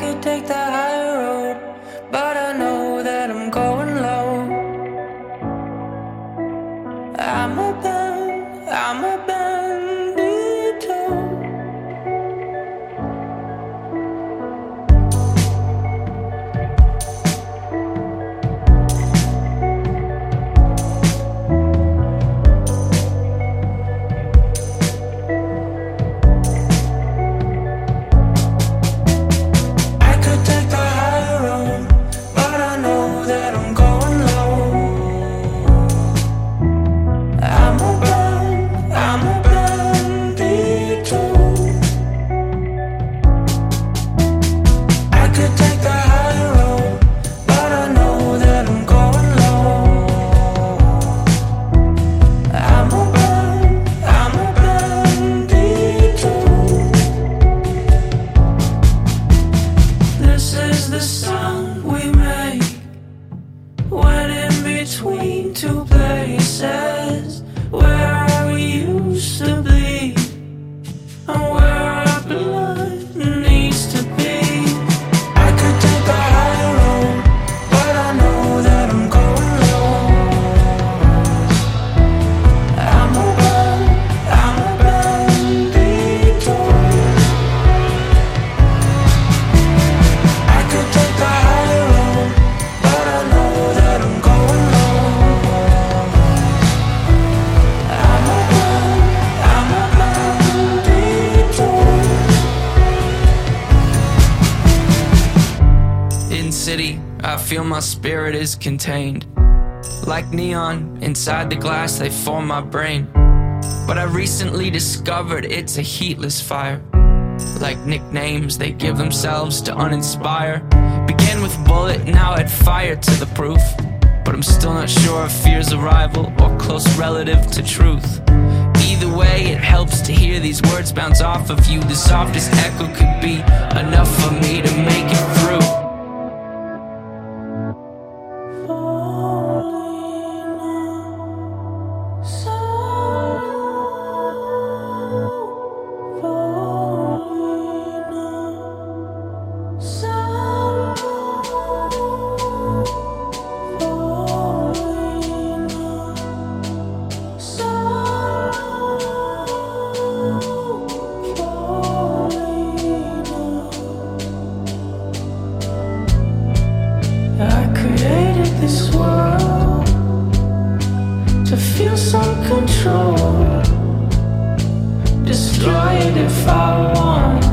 could take the high road, but I know that I'm going low. I'm a bandito. I could take the high road, but I know that I'm going low. I'm a bandito. I could take the high road, but I know that I'm going low. I'm a bandito. This is the sound we make when in between two places where we used to be and where our blood needs to be. I could take the high road, but I know that I'm going low. I'm a bandito. I could take the high road, but I know that I'm going low. I'm a bandito. In city, I feel my spirit is contained. Like neon, inside the glass they form my brain. But I recently discovered it's a heatless fire. Like nicknames they give themselves to uninspire. Began with bullet, now add fire to the proof. But I'm still not sure if fear's a rival or close relative to truth. Either way, it helps to hear these words bounce off of you. The softest echo could be enough for me to make it through. I created this world to feel some control. Destroy it if I want.